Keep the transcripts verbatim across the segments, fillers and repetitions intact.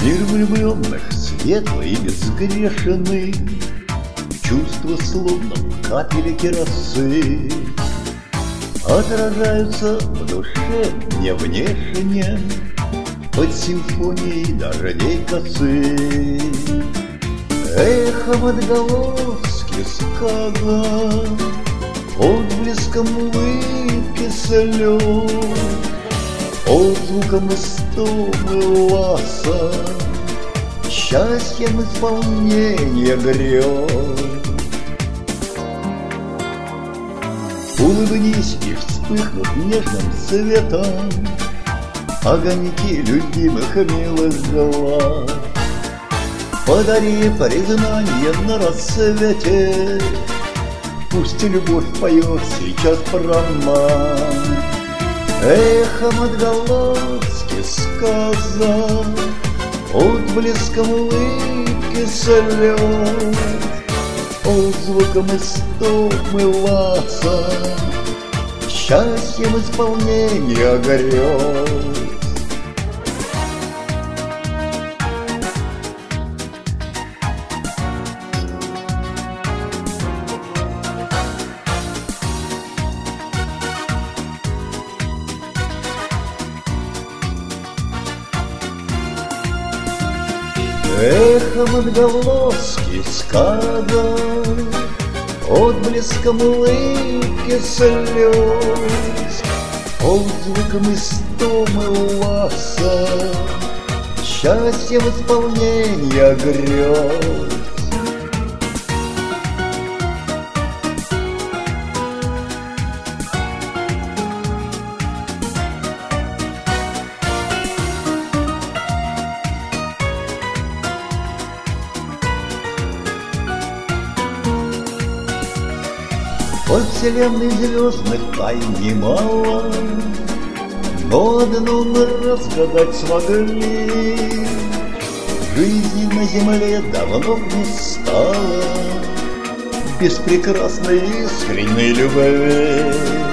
Мир влюбленных светлый и безгрешный, чувства словно капельки росы отражаются в душе не внешне под симфонией дождей косы. Эхом отголоски сказок, отблеском улыбки слез, отзвуком истомы ласа, счастьем исполнения грез. Улыбнись, и вспыхнут нежным светом огоньки любимых милых глаз. Подари признание на рассвете, пусть любовь поет сейчас про нас. Эхом отголоски сказок, отблеском улыбки слез, отзвуком истомы ласа, счастьем исполнения грез. Эхом отголоски сказок, отблеском улыбки слез, отзвуком истомы ласа, счастьем исполнения грез. От вселенной звездных тайн немало, но одну мы разгадать смогли. Жизни на земле давно не стало без прекрасной искренней любви.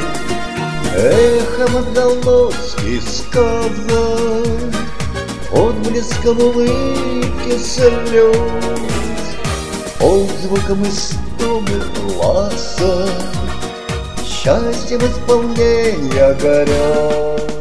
Эхом отголоски сказок, отблеском улыбки слез, отзвуком истомы ласа, счастьем исполнения грез.